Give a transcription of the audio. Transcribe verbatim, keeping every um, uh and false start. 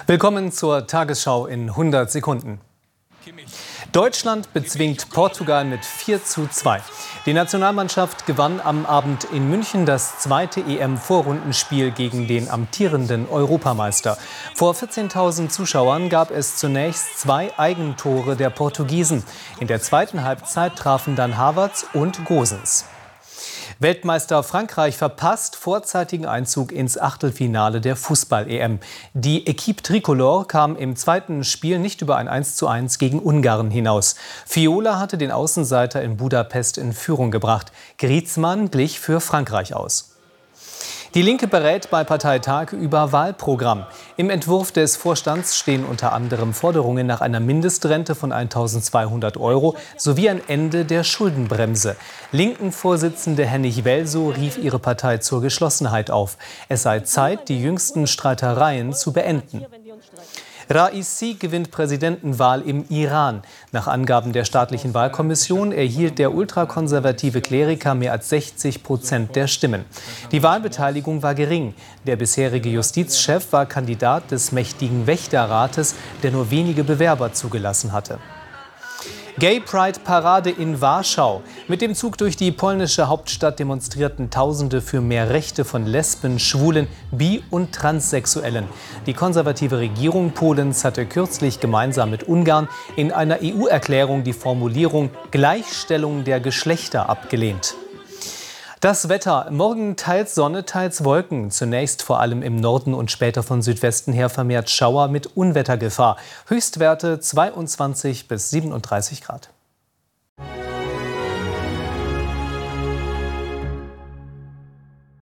Willkommen zur Tagesschau in hundert Sekunden. Deutschland bezwingt Portugal mit vier zu zwei. Die Nationalmannschaft gewann am Abend in München das zweite E M-Vorrundenspiel gegen den amtierenden Europameister. Vor vierzehntausend Zuschauern gab es zunächst zwei Eigentore der Portugiesen. In der zweiten Halbzeit trafen dann Havertz und Gosens. Weltmeister Frankreich verpasst vorzeitigen Einzug ins Achtelfinale der Fußball-E M. Die Équipe Tricolore kam im zweiten Spiel nicht über ein eins zu eins gegen Ungarn hinaus. Viola hatte den Außenseiter in Budapest in Führung gebracht. Griezmann glich für Frankreich aus. Die Linke berät bei Parteitag über Wahlprogramm. Im Entwurf des Vorstands stehen unter anderem Forderungen nach einer Mindestrente von eintausendzweihundert Euro sowie ein Ende der Schuldenbremse. Linken-Vorsitzende Hennig Welsow rief ihre Partei zur Geschlossenheit auf. Es sei Zeit, die jüngsten Streitereien zu beenden. Raisi gewinnt Präsidentenwahl im Iran. Nach Angaben der staatlichen Wahlkommission erhielt der ultrakonservative Kleriker mehr als sechzig Prozent der Stimmen. Die Wahlbeteiligung war gering. Der bisherige Justizchef war Kandidat des mächtigen Wächterrates, der nur wenige Bewerber zugelassen hatte. Gay Pride Parade in Warschau. Mit dem Zug durch die polnische Hauptstadt demonstrierten Tausende für mehr Rechte von Lesben, Schwulen, Bi- und Transsexuellen. Die konservative Regierung Polens hatte kürzlich gemeinsam mit Ungarn in einer E U-Erklärung die Formulierung Gleichstellung der Geschlechter abgelehnt. Das Wetter. Morgen teils Sonne, teils Wolken. Zunächst vor allem im Norden und später von Südwesten her vermehrt Schauer mit Unwettergefahr. Höchstwerte zweiundzwanzig bis siebenunddreißig Grad.